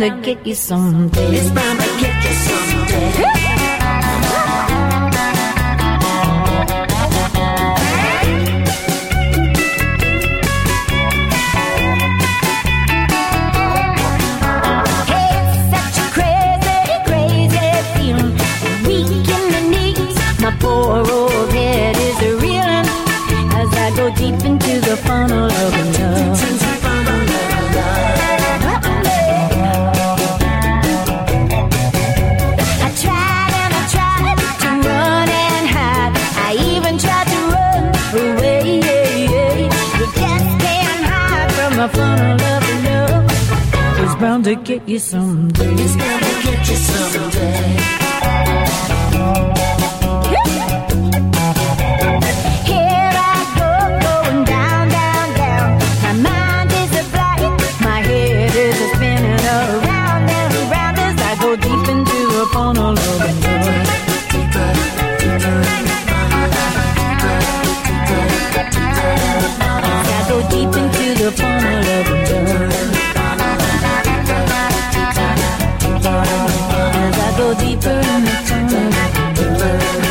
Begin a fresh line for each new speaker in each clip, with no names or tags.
to get you someday. It's bound to get you someday. Poor old head is a reelin' as I go deep into the funnel of love. I tried and I tried to run and hide. I even tried to run away. You just can't hide from the funnel of love. It's bound to get you someday. It's bound to get you someday. Funnel of love. I go deep into the funnel of love. As I go deeper in the funnel of love.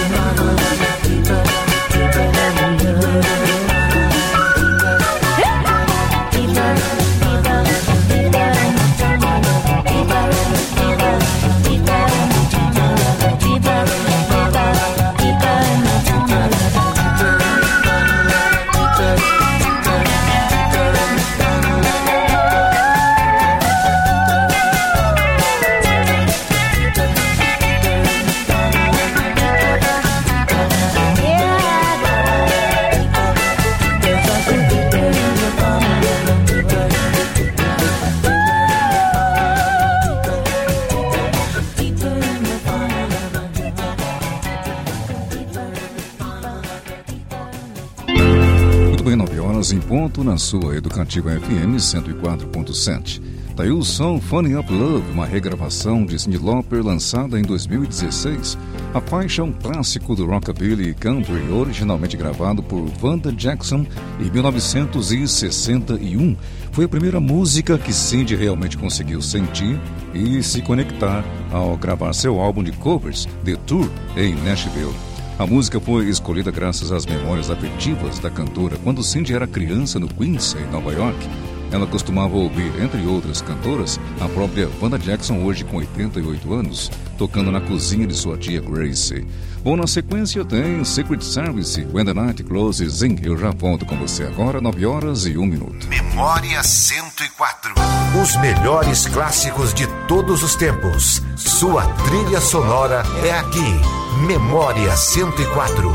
Em ponto na sua Educativa FM 104.7. Daí o som Funny Up Love, uma regravação de Cyndi Lauper lançada em 2016. A faixa é um clássico do rockabilly e country, originalmente gravado por Vanda Jackson em 1961. Foi a primeira música que Cyndi realmente conseguiu sentir e se conectar ao gravar seu álbum de covers, The Tour, em Nashville. A música foi escolhida graças às memórias afetivas da cantora quando Cyndi era criança no Queens, em Nova York. Ela costumava ouvir, entre outras cantoras, a própria Vanda Jackson, hoje com 88 anos, tocando na cozinha de sua tia Grace. Bom, na sequência tem Secret Service, When the Night Closes In. Eu já volto com você agora, 9h01.
Memória 104. Os melhores clássicos de todos os tempos. Sua trilha sonora é aqui. Memória 104.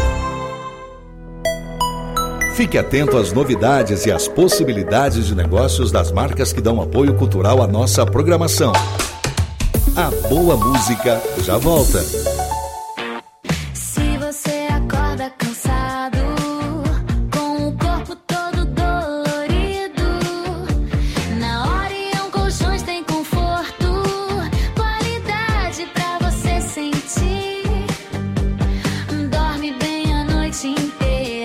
Fique atento às novidades e às possibilidades de negócios das marcas que dão apoio cultural à nossa programação. A boa música já volta.
Se você acorda cansado, com o corpo todo dolorido, na Orion Colchões tem conforto, qualidade pra você sentir. Dorme bem a noite inteira.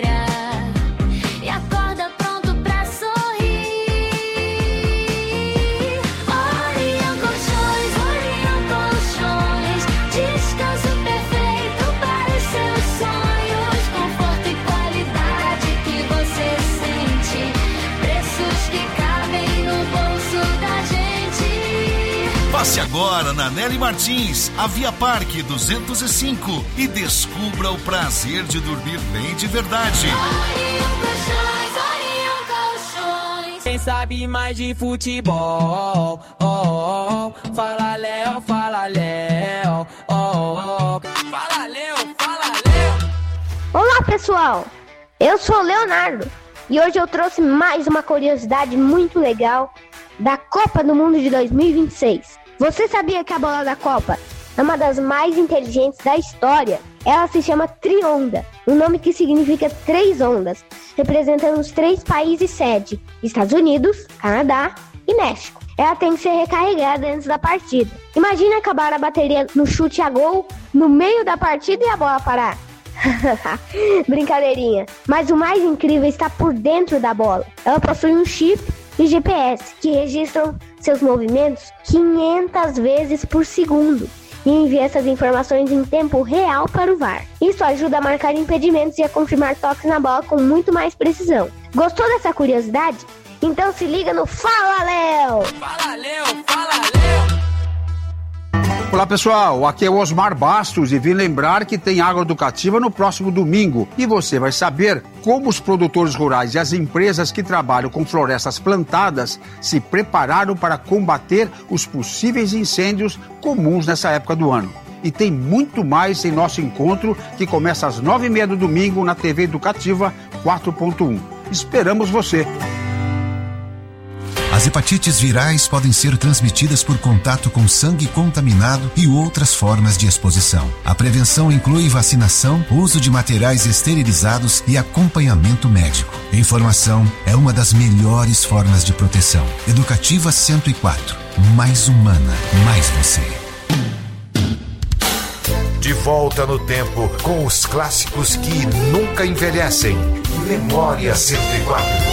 Passe agora na Nelly Martins, a Via Parque 205 e descubra o prazer de dormir bem de verdade.
Quem sabe mais de futebol, oh, oh. Fala Léo, fala Léo, oh, oh. Fala Léo, fala Léo.
Olá pessoal, eu sou o Leonardo e hoje eu trouxe mais uma curiosidade muito legal da Copa do Mundo de 2026. Você sabia que a bola da Copa é uma das mais inteligentes da história? Ela se chama Trionda, um nome que significa 3 ondas, representando os 3 países sede, Estados Unidos, Canadá e México. Ela tem que ser recarregada antes da partida. Imagina acabar a bateria no chute a gol no meio da partida e a bola parar. Brincadeirinha, mas o mais incrível está por dentro da bola. Ela possui um chip e GPS que registram seus movimentos 500 vezes por segundo e envia essas informações em tempo real para o VAR. Isso ajuda a marcar impedimentos e a confirmar toques na bola com muito mais precisão. Gostou dessa curiosidade? Então se liga no Fala Léo!
Fala Léo, fala Léo!
Olá pessoal, aqui é o Osmar Bastos e vim lembrar que tem agroeducativa no próximo domingo e você vai saber como os produtores rurais e as empresas que trabalham com florestas plantadas se prepararam para combater os possíveis incêndios comuns nessa época do ano. E tem muito mais em nosso encontro que começa às 9h30 do domingo na TV Educativa 4.1. Esperamos você!
As hepatites virais podem ser transmitidas por contato com sangue contaminado e outras formas de exposição. A prevenção inclui vacinação, uso de materiais esterilizados e acompanhamento médico. Informação é uma das melhores formas de proteção. Educativa 104. Mais humana, mais você.
De volta no tempo com os clássicos que nunca envelhecem. Memória 104.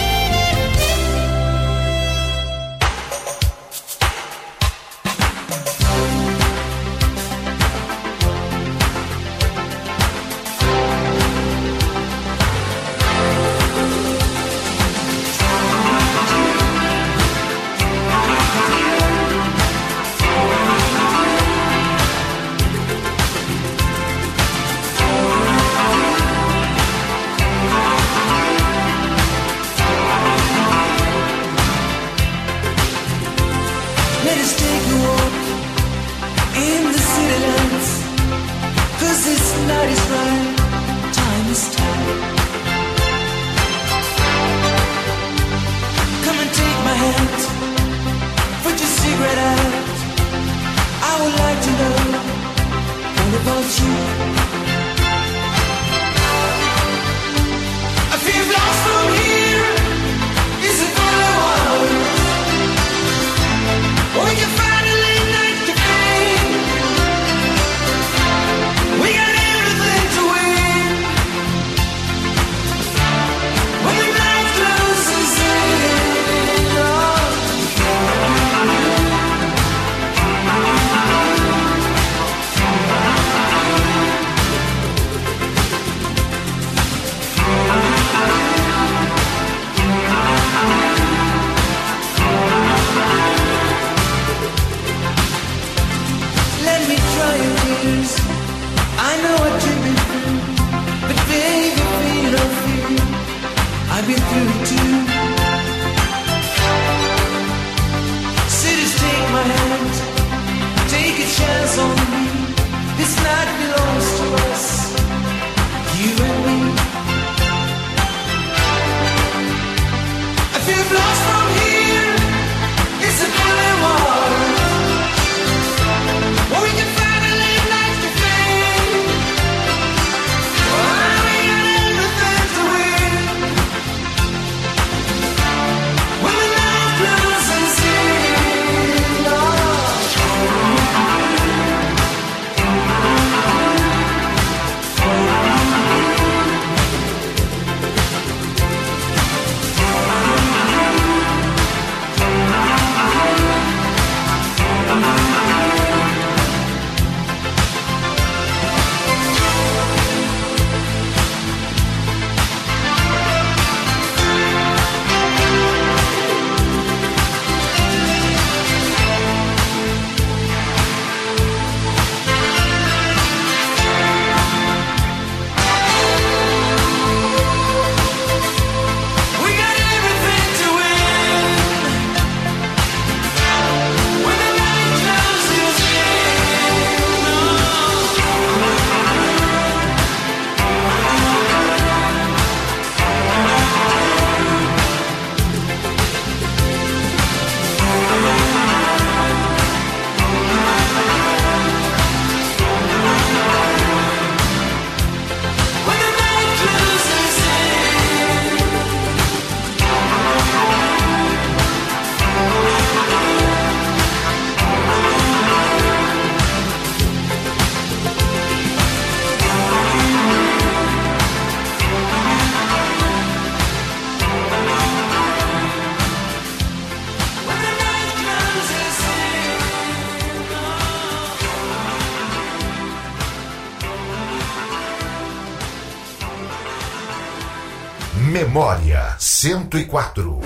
Memória 104.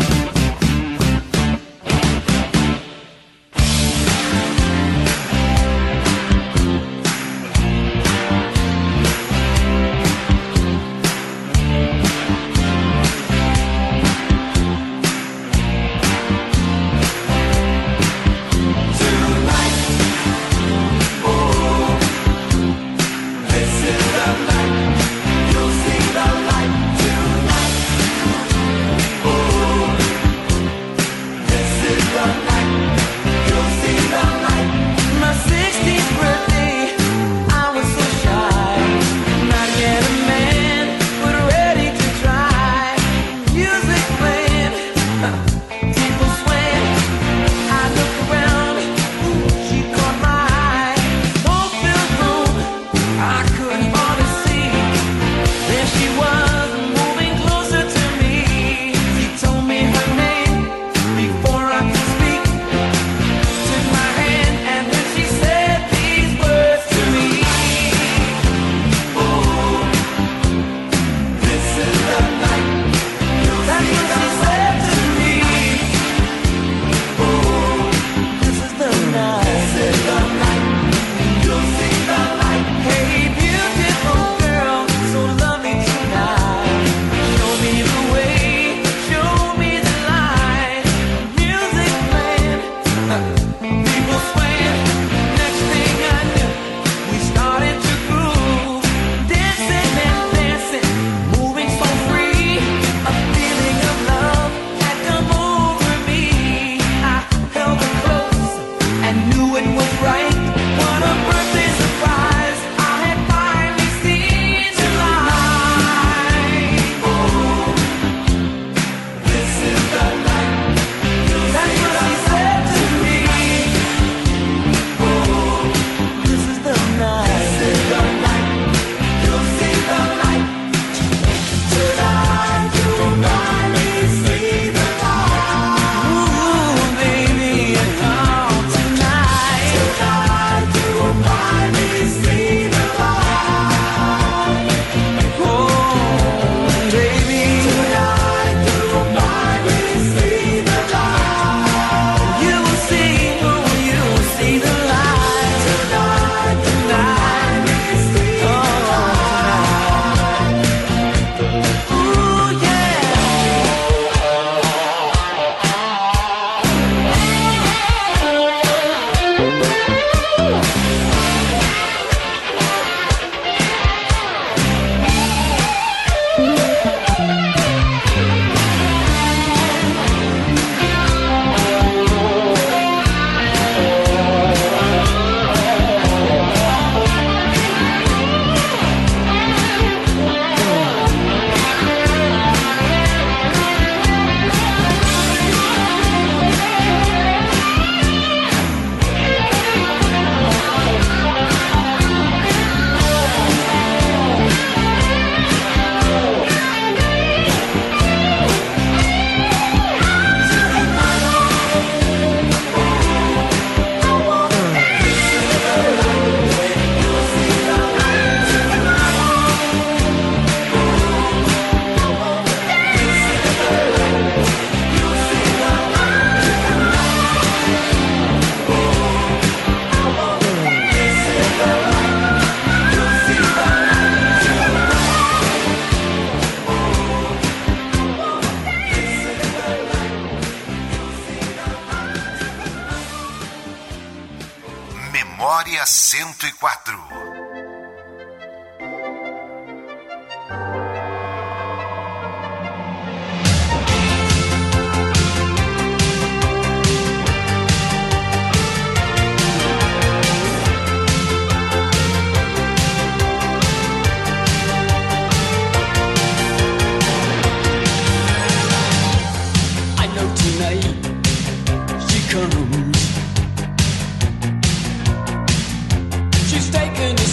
Memória 104.
She's taken his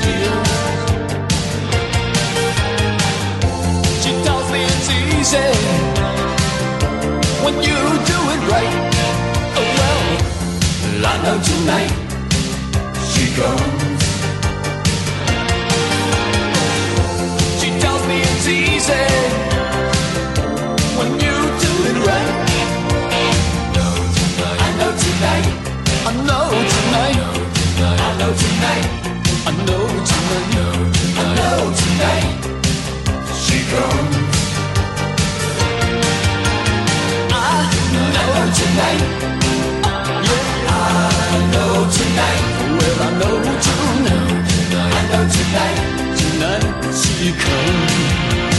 still. She tells me it's easy when you do it right. Oh well, I know tonight she comes. She tells me it's easy when you do it right. I know tonight, I know tonight, I know tonight, I know tonight, I know tonight she comes. I know tonight, yeah, I know tonight, well I know tonight, I know tonight, tonight she comes.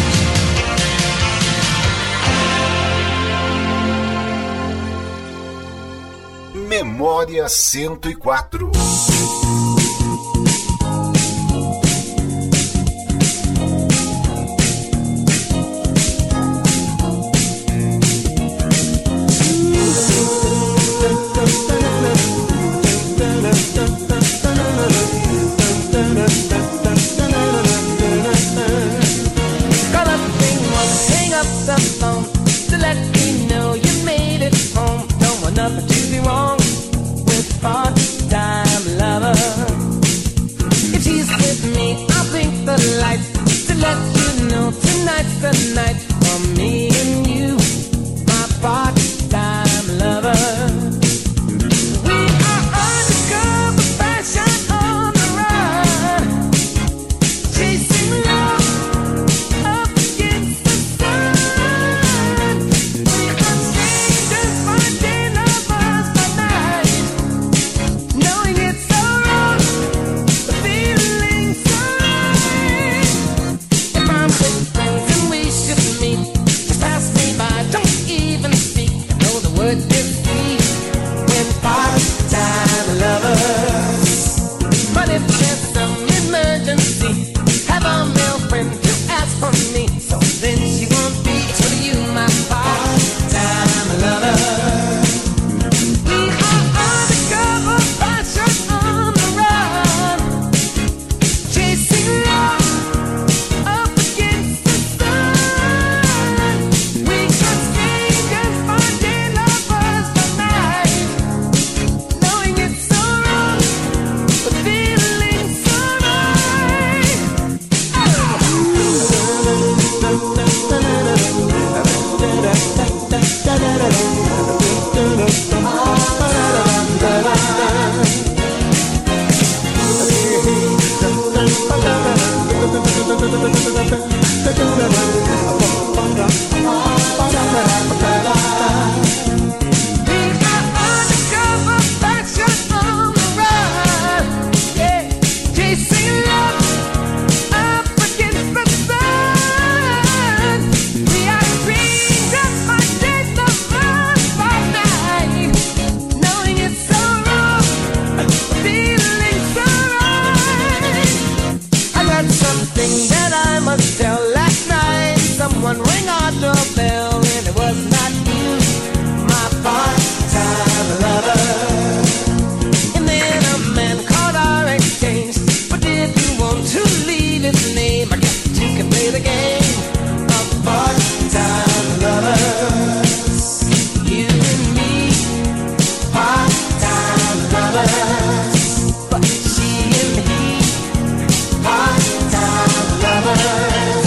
Memória 104.
Nothing to be wrong with part-time lover. If she's with me, I'll blink the lights to let you know tonight's the night for me and you, my part-time lover. We are undercover fashion on the run, chasing love up against the sun. We are strangers finding lovers by night, knowing it's so wrong, but feeling so right. If I'm with friends and we should meet, just pass me by, don't even speak. I know the word is sweet when part-time lovers. But if there's some emergency, have a male friend to ask for me, so then she won't be to you, my part-time lover. We are undercover fashion on the run, chasing love up against the sun. We are strangers finding lovers by night, knowing it's so wrong, but feeling so right. We are undercover fashion on the run, yeah, chasing love up against the sun. We are strangers finding lovers by night, knowing it's so wrong, feeling so right. I got something that I must tell. Last night someone rang our doorbell and it was not you, my part-time lover. And then a man called our exchange, but didn't want to leave his name. I guess you can play the game of part-time lovers. You and me, part-time lovers. But she and he, part-time lovers.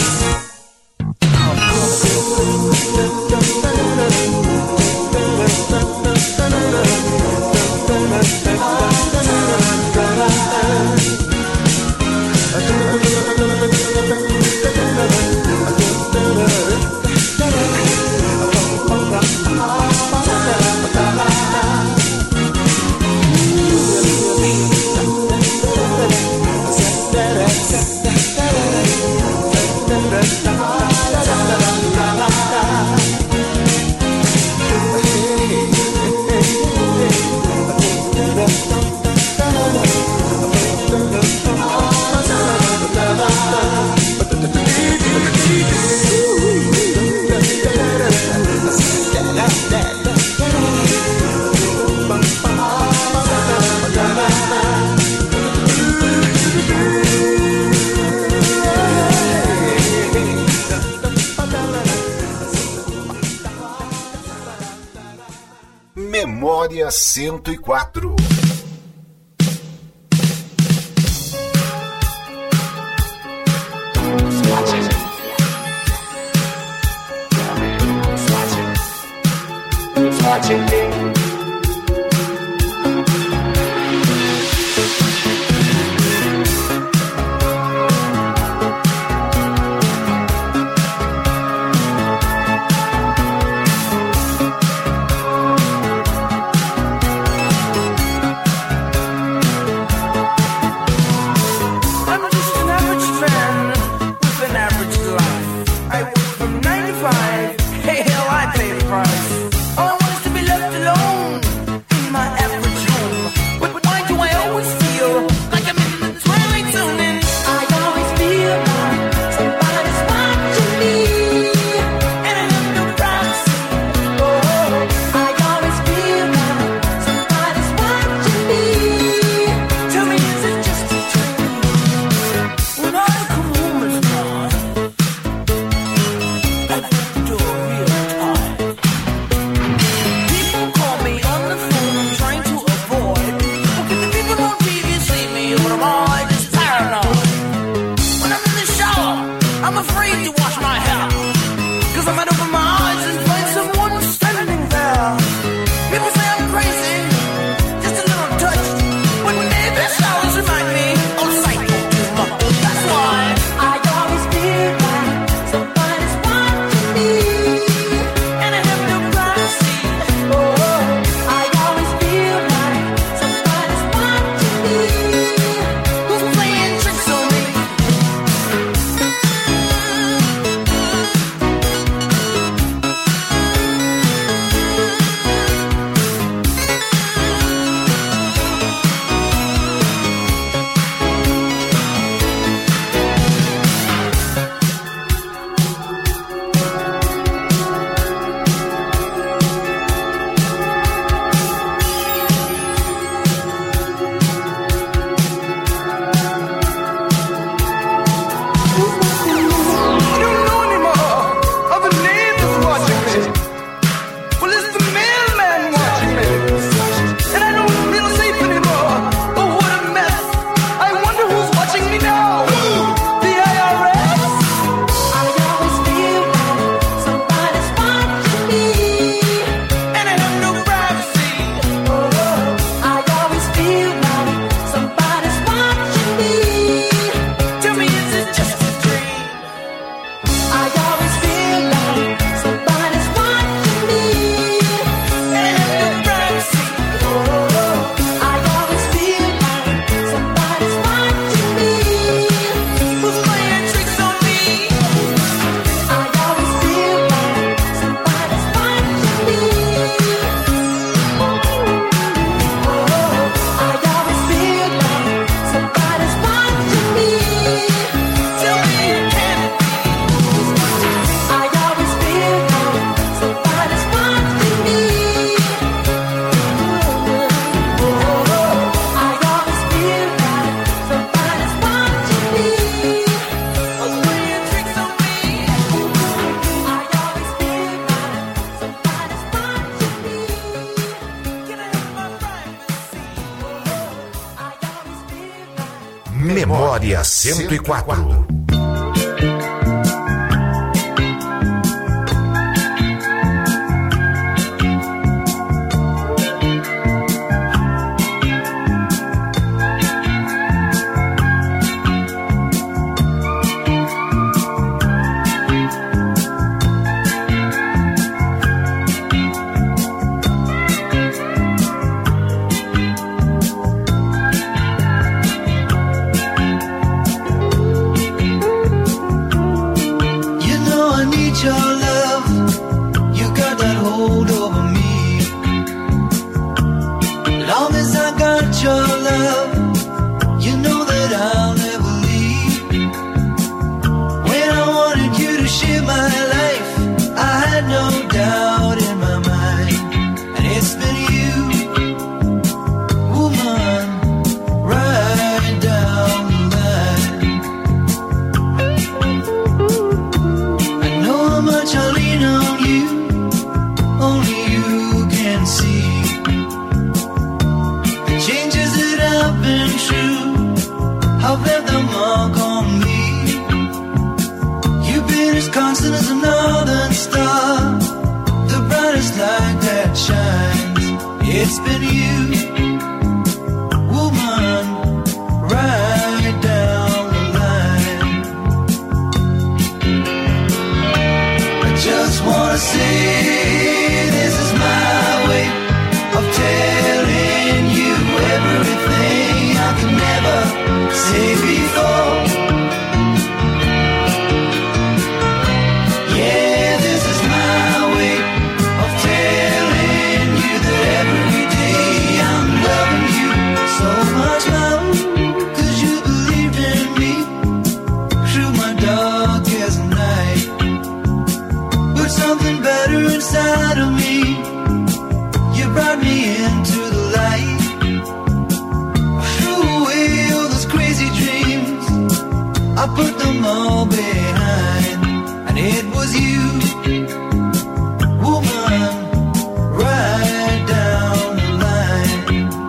Memória 104.
Watching me.
Memória 104.
Much
Johnson is a northern star, the brightest light that shines. It's been you, woman, right down the line. I just wanna say this is my way of telling you everything I could never say before. Yeah, this is my way of telling you that every day I'm loving you so much more, 'cause you believed in me through my darkest night. Put something better inside of me, you brought me into the light. Threw away all those crazy dreams, I put them all behind. And it was you, woman, right down the line.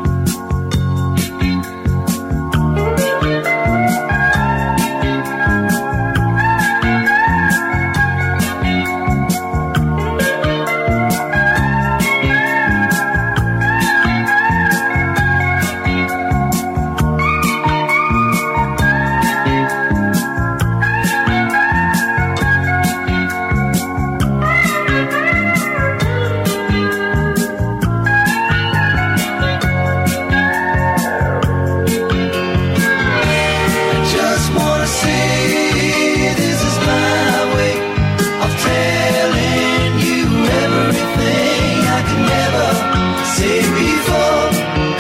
Just wanna say this is my way of telling you everything I could never say before.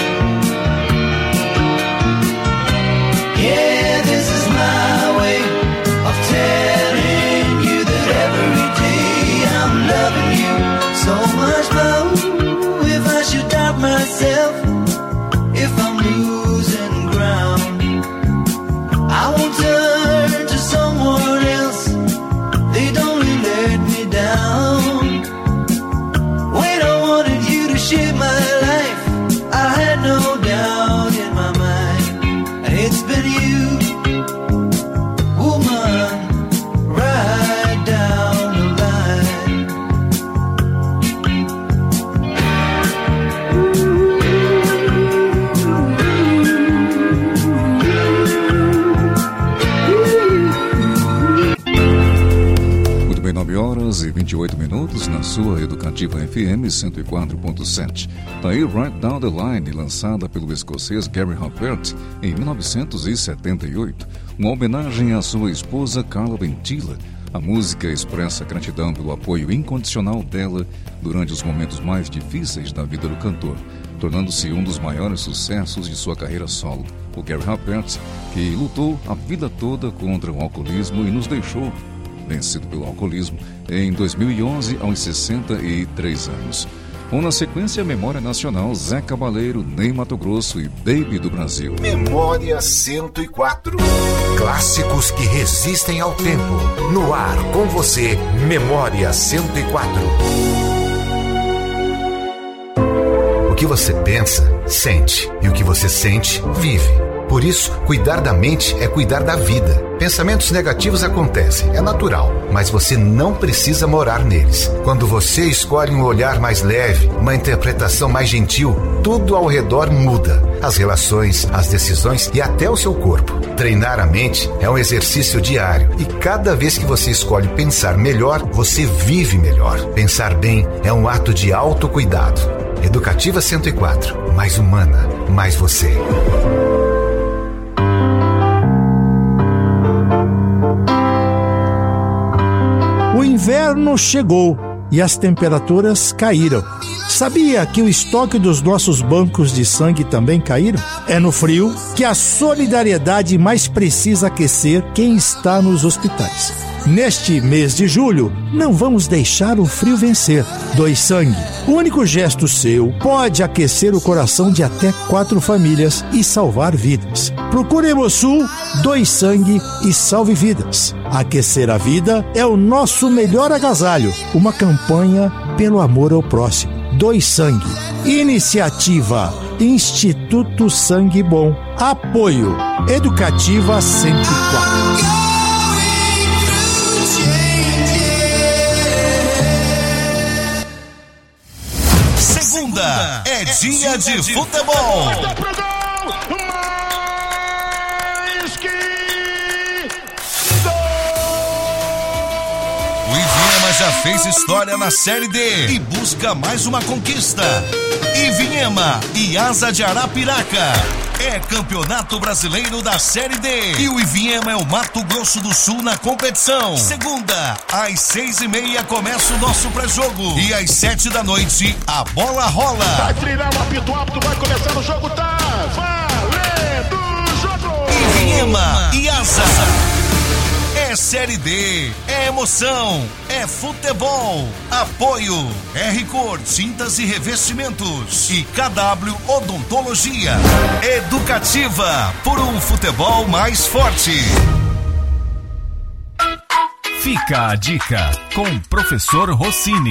Yeah, this is my way of telling you that every day I'm loving you so much more. If I should doubt myself, if I'm losing ground, I won't turn to someone else. They'd only let me down. When I wanted you to share my life, I had no doubt in my mind. And it's been you, woman, right down the line.
Muito bem, 9 horas e 28 minutos na sua Educativa FM 104.7. Tá aí Right Down the Line, lançada pelo escocês Gary Halbert em 1978, uma homenagem à sua esposa Carla Bentila. A música expressa gratidão pelo apoio incondicional dela durante os momentos mais difíceis da vida do cantor, tornando-se um dos maiores sucessos de sua carreira solo. O Gary Halbert, que lutou a vida toda contra o alcoolismo e nos deixou vencido pelo alcoolismo em 2011 aos 63 anos. Ou na sequência, Memória Nacional, Zé Cabaleiro, Ney Mato Grosso e Baby do Brasil.
Memória 104. Clássicos que resistem ao tempo. No ar com você, Memória 104. O que você pensa, sente. E o que você sente, vive. Por isso, cuidar da mente é cuidar da vida. Pensamentos negativos acontecem, é natural, mas você não precisa morar neles. Quando você escolhe um olhar mais leve, uma interpretação mais gentil, tudo ao redor muda. As relações, as decisões e até o seu corpo. Treinar a mente é um exercício diário e cada vez que você escolhe pensar melhor, você vive melhor. Pensar bem é um ato de autocuidado. Educativa 104, mais humana, mais você.
O inverno chegou e as temperaturas caíram. Sabia que o estoque dos nossos bancos de sangue também caíram? É no frio que a solidariedade mais precisa aquecer quem está nos hospitais. Neste mês de julho, não vamos deixar o frio vencer. Doe sangue. O único gesto seu pode aquecer o coração de até 4 famílias e salvar vidas. Procure Hemosul, doe sangue e salve vidas. Aquecer a vida é o nosso melhor agasalho. Uma campanha pelo amor ao próximo. Doe sangue. Iniciativa Instituto Sangue Bom. Apoio Educativa 104.
É dia de futebol. O Ivinhema já fez história na Série D e busca mais uma conquista. Ivinhema e Asa de Arapiraca. É Campeonato Brasileiro da Série D. E o Ivinhema é o Mato Grosso do Sul na competição. Segunda, às 6:30 começa o nosso pré-jogo. E às 7 da noite, a bola rola.
Vai trilhar o apito apto, vai começar o jogo, tá valendo o jogo.
Ivinhema e Asa. É Série D, é emoção, é futebol. Apoio R-Cor Tintas e Revestimentos e KW Odontologia. Educativa, por um futebol mais forte.
Fica a dica com o professor Rossini.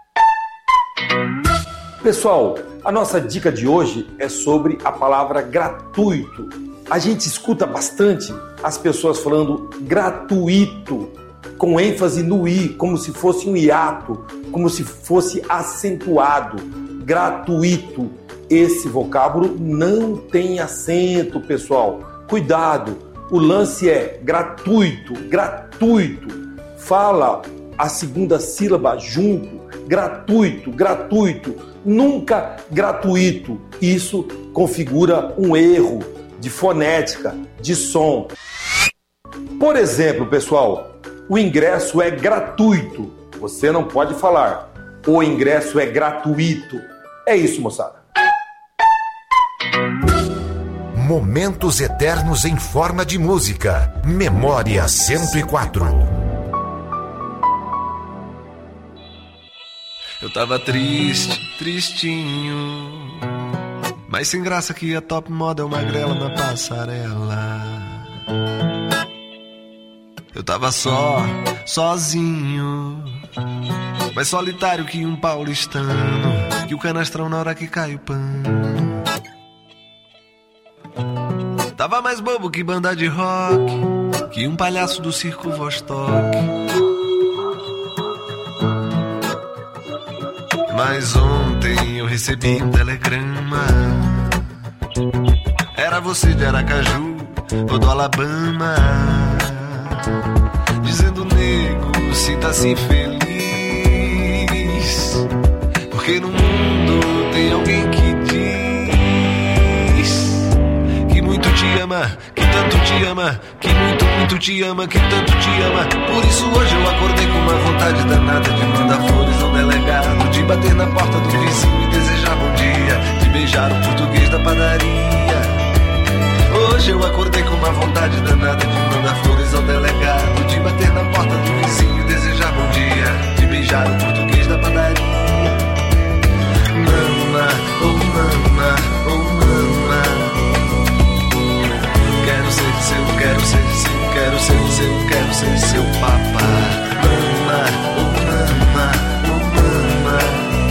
Pessoal, a nossa dica de hoje é sobre a palavra gratuito. A gente escuta bastante as pessoas falando gratuito, com ênfase no i, como se fosse um hiato, como se fosse acentuado. Gratuito. Esse vocábulo não tem acento, pessoal. Cuidado. O lance é gratuito, gratuito. Fala a segunda sílaba junto. Gratuito, gratuito. Nunca gratuito. Isso configura um erro de fonética, de som. Por exemplo, pessoal, o ingresso é gratuito. Você não pode falar, o ingresso é gratuito. É isso, moçada.
Momentos eternos em forma de música. Memória 104.
Eu tava triste, tristinho, mas sem graça que a top model magrela na passarela. Eu tava sozinho, mais solitário que um paulistano, que o canastrão na hora que cai o pano. Tava mais bobo que banda de rock, que um palhaço do circo Vostok. Mas ontem eu recebi um telegrama. Era você de Aracaju ou do Alabama, dizendo: nego, sinta-se feliz, porque no mundo tem alguém que diz que muito te ama, que tanto te ama, que muito, muito te ama, que tanto te ama. Por isso hoje eu acordei com uma vontade danada de mandar flores ao delegado, de bater na porta do vizinho e desejar bom dia, de beijar o português da padaria. Hoje eu acordei com uma vontade danada de mandar flores ao delegado, de bater na porta do vizinho e desejar bom dia, de beijar o português da padaria. Mama, oh mama, oh mama, quero ser seu, quero ser seu, quero ser seu, quero ser seu papá. Mama, oh mama, oh mama,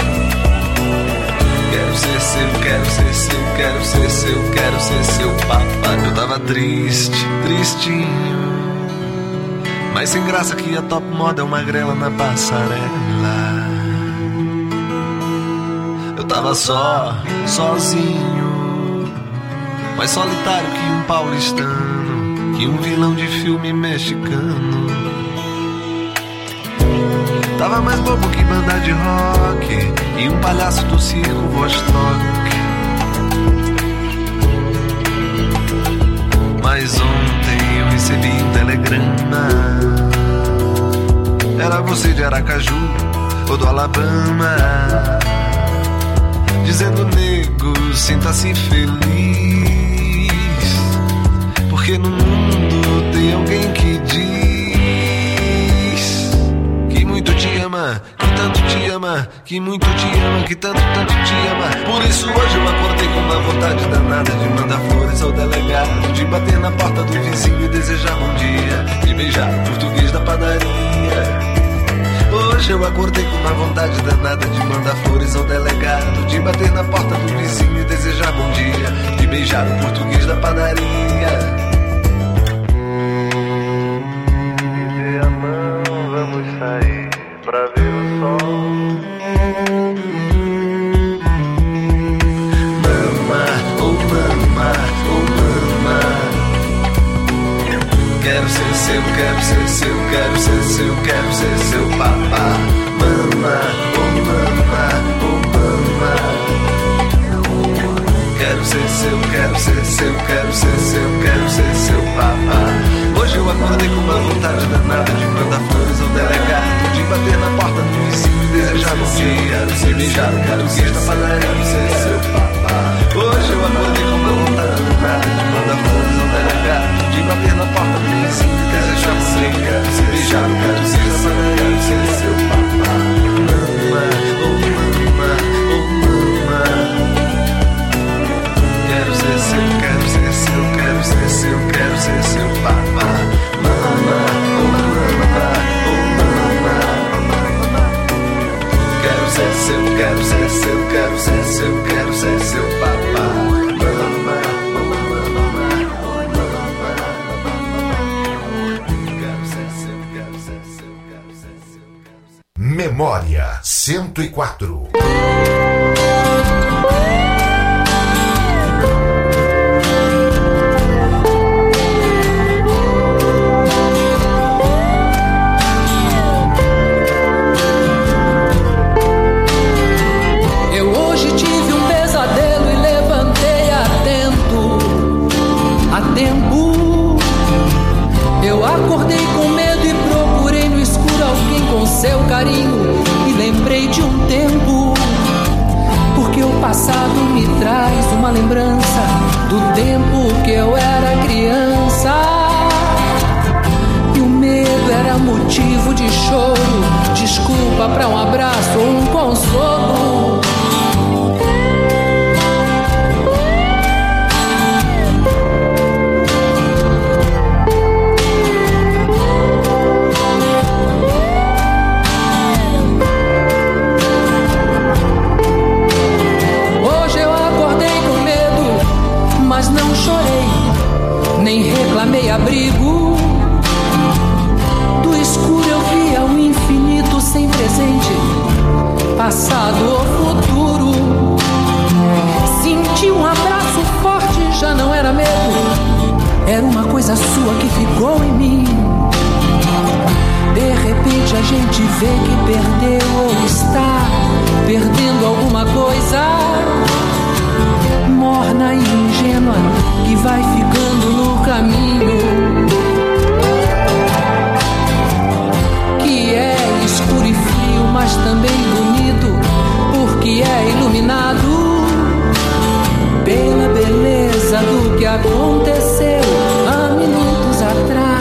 quero ser seu, quero ser seu, quero ser seu, quero ser seu papá. Eu tava triste, tristinho, mas sem graça que a top model magrela na passarela. Eu tava sozinho, mais solitário que um paulistano, que um vilão de filme mexicano. Tava mais bobo que banda de rock e um palhaço do circo Vostok. Mas ontem eu recebi um telegrama. Era você de Aracaju ou do Alabama, dizendo: nego, sinta-se feliz, porque no mundo tem alguém que diz que muito te ama, que tanto te ama, que muito te ama, que tanto, tanto te ama. Por isso hoje eu acordei com uma vontade danada de mandar flores ao delegado, de bater na porta do vizinho e desejar bom dia, de beijar o português da padaria. Hoje eu acordei com uma vontade danada de mandar flores ao delegado, de bater na porta do vizinho e desejar bom dia, de beijar o português da padaria. Me dê a mão, vamos sair pra ver o sol. quero ser seu, quero ser seu, quero ser seu papá. Mama, oh mama, oh mama. Quero ser seu, quero ser seu, quero ser seu, quero ser seu papá. Hoje eu acordei com uma vontade danada de mandar flores ao delegado, de bater na porta do vizinho e desejar bom dia, de beijar o português da padaria, quero ser seu papá. Hoje eu acordei com uma vontade danada de mandar flores ao delegado, de bater na porta do vizinho e desejar bom dia, de beijar o português da padaria, quero ser seu papá. Mama, oh mama, oh mama. Quero ser seu, quero ser seu, quero ser seu, quero ser seu papá. Mama, oh mama, oh mama. Quero ser seu, quero ser seu, quero ser seu, quero ser seu papá. Mama, oh mama, oh mama. Quero ser seu, quero ser seu, quero ser seu, quero ser seu.
Memória 104.
Eu acordei com medo e procurei no escuro alguém com seu carinho e lembrei de um tempo, porque o passado me traz uma lembrança do tempo que eu era criança. E o medo era motivo de choro, desculpa pra um abraço ou um consolo. Mas não chorei, nem reclamei abrigo. Do escuro eu via o infinito sem presente, passado ou futuro. Senti um abraço forte, já não era medo, era uma coisa sua que ficou em mim. De repente a gente vê que perdeu ou está perdendo alguma coisa morna e ingênua que vai ficando no caminho, que é escuro e frio, mas também bonito, porque é iluminado pela beleza do que aconteceu há minutos atrás.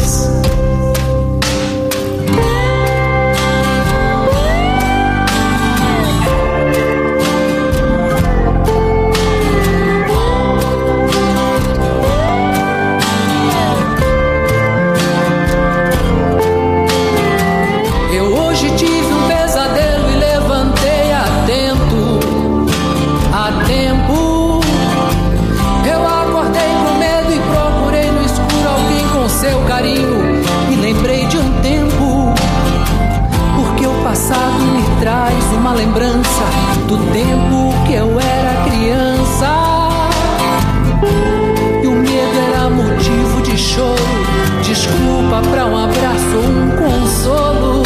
E lembrei de um tempo, porque o passado me traz uma lembrança do tempo que eu era criança. E o medo era motivo de choro, desculpa pra um abraço ou um consolo.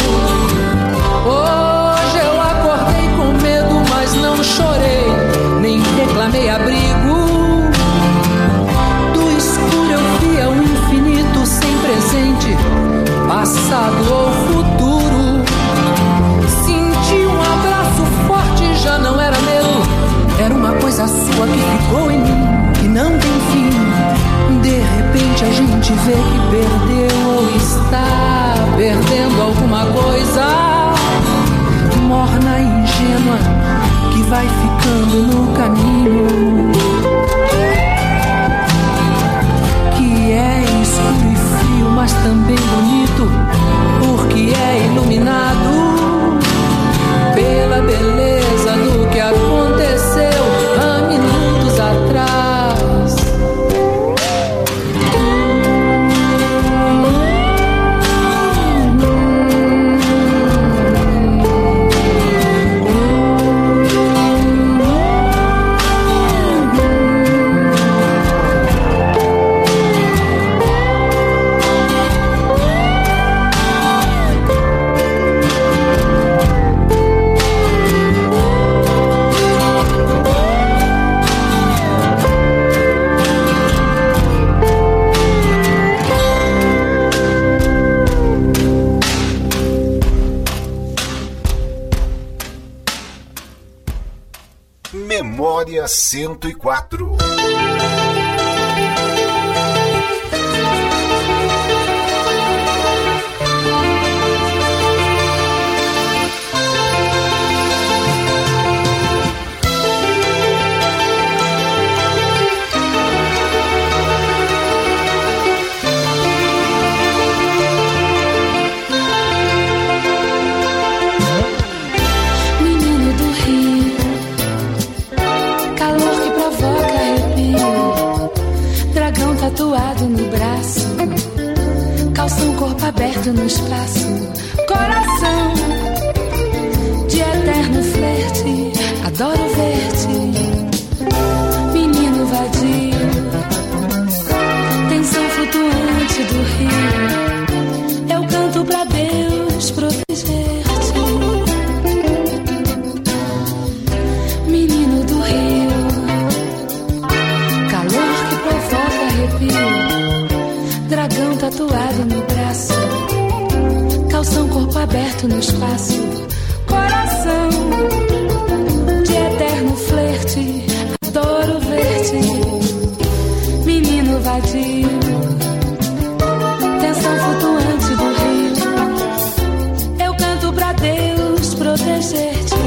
Hoje eu acordei com medo, mas não chorei, nem reclamei abrigo. Do escuro eu via o infinito sem presente, passado ou futuro. Senti um abraço forte, já não era medo, era uma coisa sua que ficou em mim, que não tem fim. De repente a gente vê que perdeu ou está perdendo alguma
Memória 104.
Tatuado no braço, calção, corpo aberto no espaço, coração de eterno flerte, adoro ver-te, menino vadio, tensão flutuante do rio, eu canto pra Deus proteger-te, menino do rio, calor que provoca dragão tatuado no braço, calção, corpo aberto no espaço, coração de eterno flerte, adoro ver-te, menino vadio, tensão flutuante do rio, eu canto pra Deus proteger-te.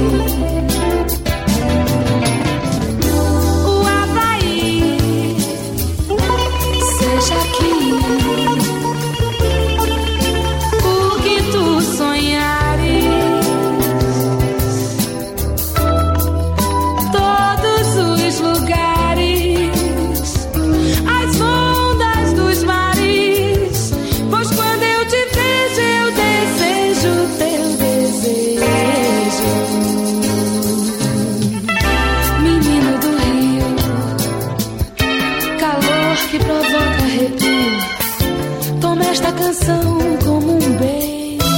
O que tu sonhares, todos os lugares, as ondas dos mares, pois quando eu te vejo eu desejo teu desejo, menino do rio, calor que provoca arrepio, toma esta canção como um beijo.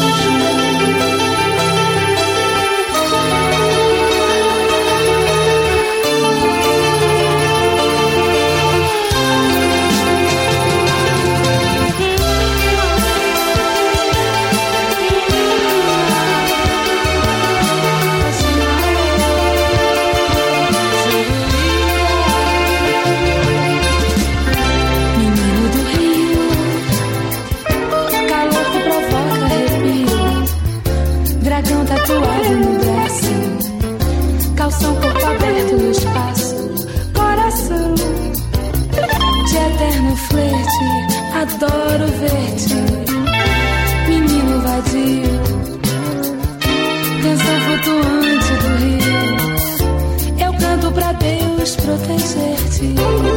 Tatuado no braço, calção, corpo aberto no espaço, coração de eterno flerte, adoro ver-te, menino vadio, tensão flutuante do rio, eu canto pra Deus proteger-te.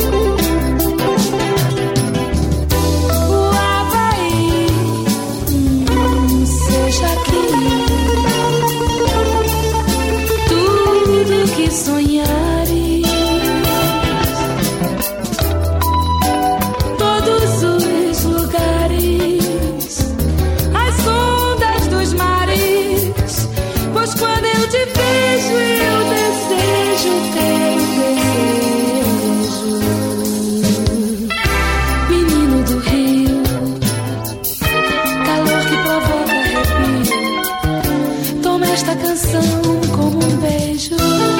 O Havaí, seja aqui tudo que sonhares, todos os lugares, as ondas dos mares, pois quando eu te vejo eu desejo teu desejo, menino do rio, calor que provoca arrepio, toma esta canção como um beijo.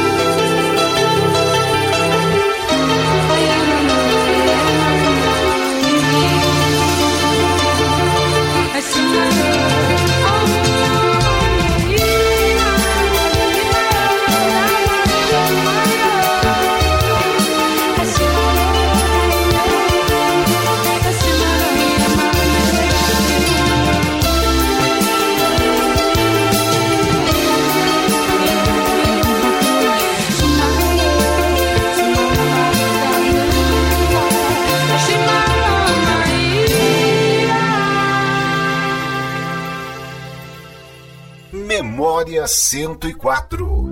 Memória 104.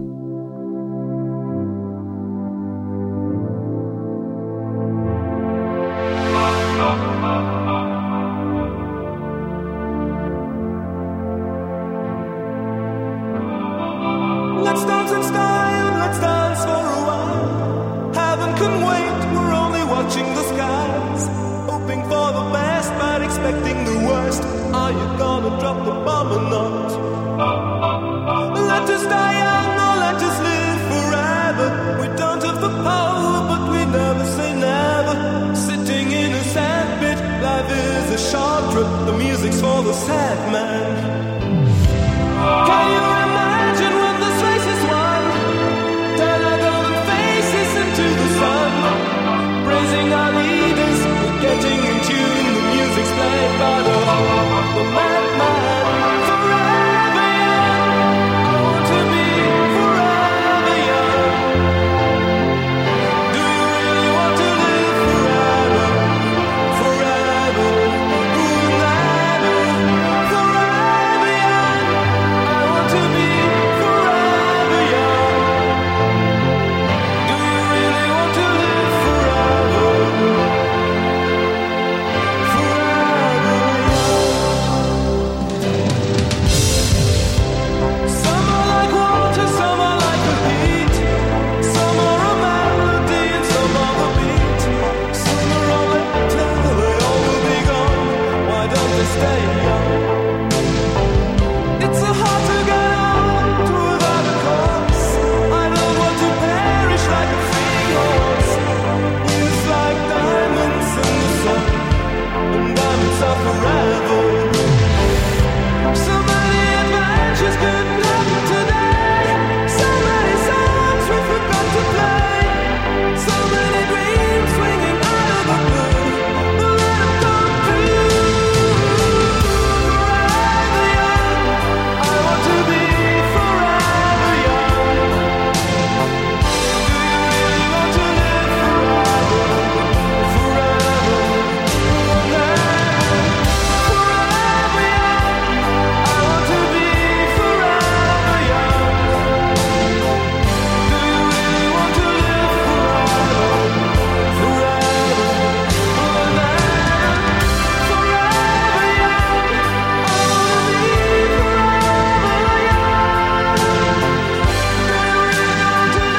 Let's dance in style, let's dance for a while. Heaven can wait, we're only watching the skies. Hoping for the best, but expecting the worst. Are you gonna drop the bomb or not? Let us die young or let us live forever. We don't have the the music's for the sad man. Can you imagine when this race is won? Turn our golden faces into the sun, praising our leaders, we're getting in tune. The music's played by the madman. Forever young, I want to be forever young. Do you really want to live forever? Forever, ooh, never. Forever young, I want to be forever young. Do you really want to live forever? Some are like water, some are like the heat. Some are a melody and some are the beat. Some are all later, they all will be gone. Why don't they stay young? It's so hard to get old without a cause. I don't want to perish like a fleeing horse. It's like diamonds in the sun, and diamonds are forever. So many adventures couldn't happen today. So many songs we forgot to play. So many dreams swinging out of the blue. But let them come true. Forever young, I want to be forever young. Do you really want to live forever? Forever, forever, forever young. I want to be forever young. Do you really want to live forever? Forever, forever, forever young. I want to be forever young. Do you really want to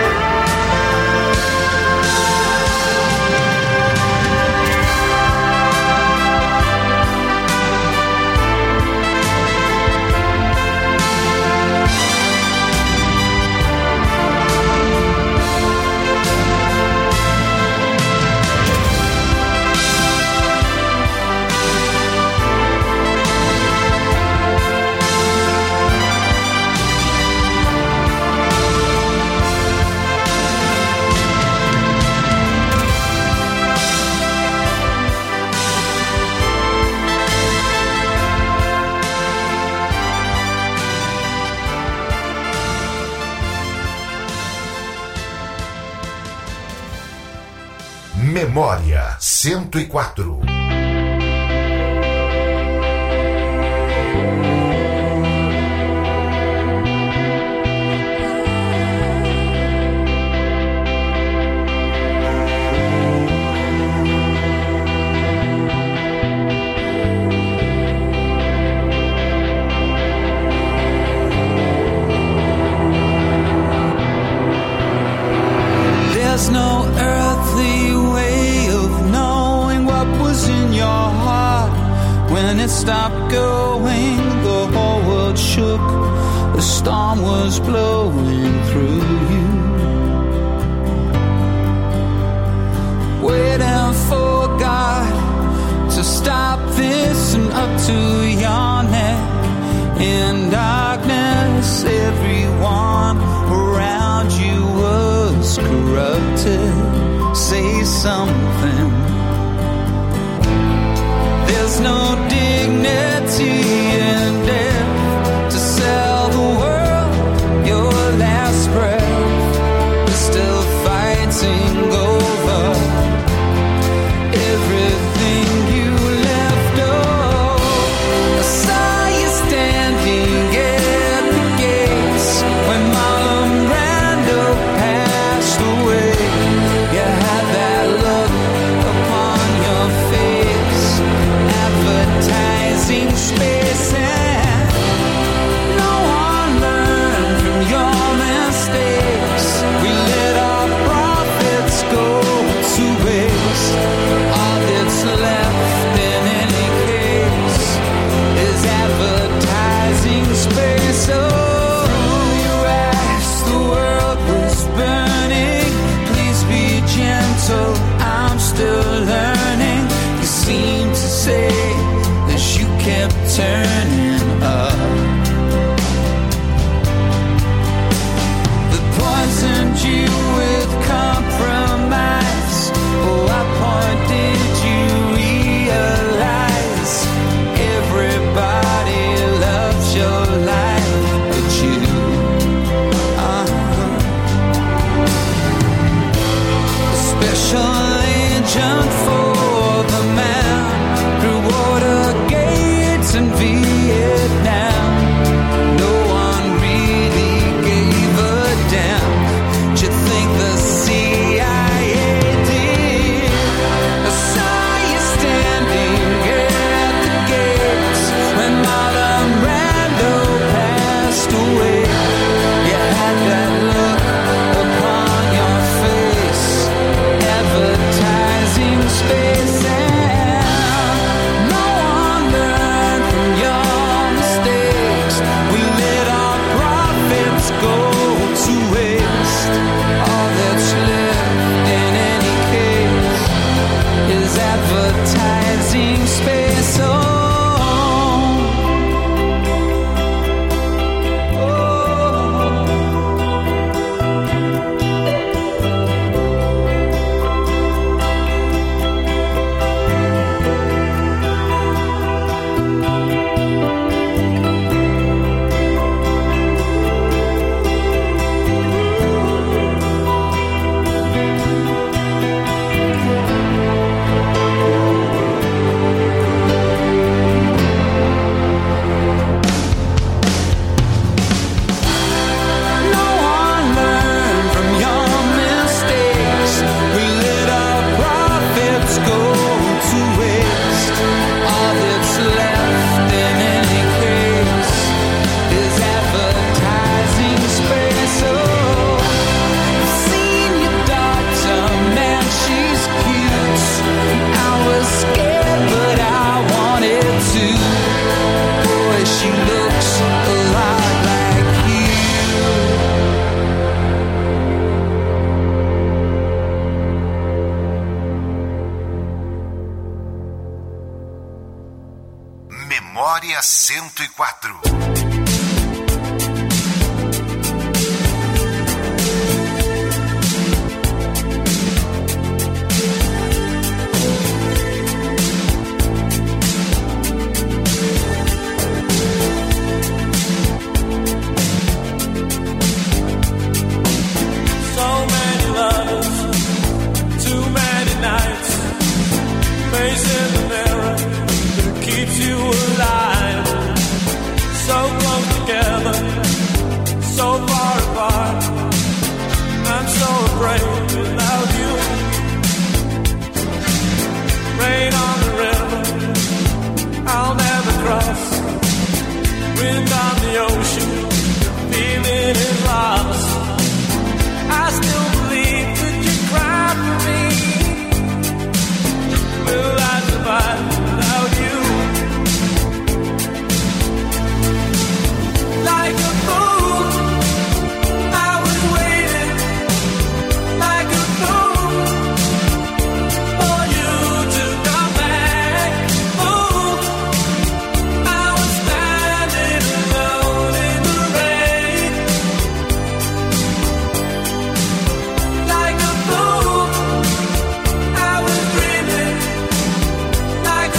Memória 104.
There's no earthly way of knowing what was in your heart. When it stopped going, the whole world shook. The storm was blowing through you. Waiting for God to stop this and up to your neck. In darkness, everyone around you was corrupted. Say something. There's no dignity in death to sell the world your last breath. We're still fighting over everything you left. Oh, I saw you standing at the gates when Marlon Brando passed away. You had that look turning up. They poisoned you with compromise. Oh, what point did you realize? Everybody loves your life but you. A special agent for the man through water gates in Vietnam. No one really gave a damn. Do you think the CIA did? I saw you standing at the gates when Marlon Brando passed away. You had that look upon your face, advertising space, and no one learned from your mistakes. We let our profits go to waste. All that's left in any case is advertising space. No one learned from your mistakes. We let our profits go to waste. All that's left in any case is advertising space. Oh, I've seen your daughter, man, she's cute. I was scared, but I wanted to. Boy, she looks a lot like you.
Memória 104.
So many lovers, too many nights, facing the mirror that keeps you alive. So close together, so far apart. I'm so afraid without you. Rain on the river, I'll never cross. Wind on the ocean, feeling is lost. I still believe that you cry for me. Will I survive without you? Like a fool, I was waiting. Like a fool, for you to come back. Fool, I was standing alone in the rain. Like a fool, I was dreaming. Like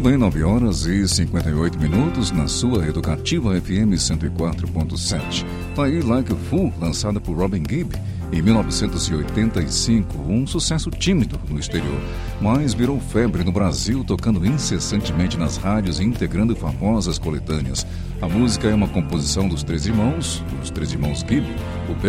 bem, 9h58 na sua Educativa FM 104.7. Tá aí Like a Fool, lançada por Robin Gibb em 1985, um sucesso tímido no exterior, mas virou febre no Brasil, tocando incessantemente nas rádios e integrando famosas coletâneas. A música é uma composição dos três irmãos Gibb, o